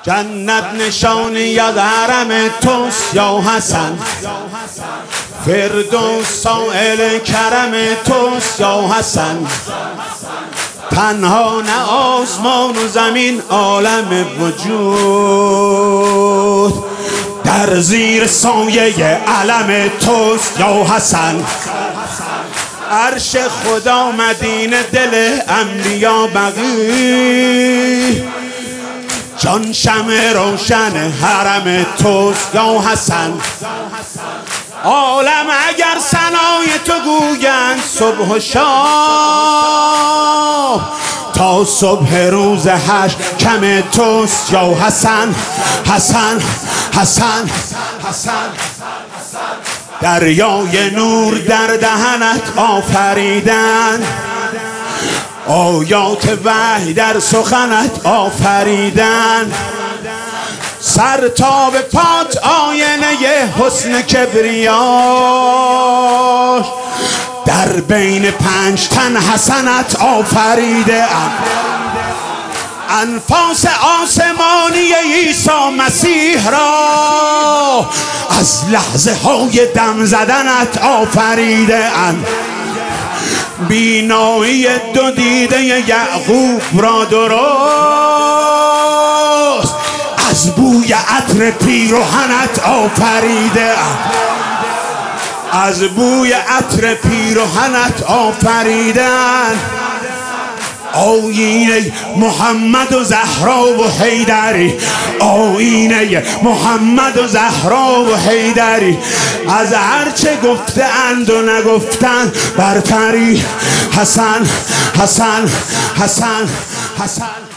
جنت نشانی یاد حرم توست یا حسن، فردوس سائل کرم توست یا حسن. تنها نه آسمان و زمین عالم وجود در زیر سایه علم توست یا حسن. عرش خدا مدینه دل انبیا بقی، جان شمع روشن حرم توست یا حسن. عالم اگر ثنای تو گویند صبح و شام، تا صبح روز حشر کم توست یا حسن. حسن حسن حسن دریای نور در دهنت آفریدن، آیات وحی در سخنت آفریدن. سر تا به پات آینه حسن کبریاش، در بین 5 تن حسنت آفریده ام. انفاس آسمانی عیسی مسیح را از لحظه های دم زدنت آفریده ام. بینایی 2 دیده یعقوب را درست از بوی عطر پیرهنت آفریده ام. از بوی عطر پیرهنت آفریدن. آیینه محمد و زهرا و حیدری، آیینه محمد و زهرا و حیدری، از هرچه گفته اند و نگفتن برتری. حسن حسن حسن حسن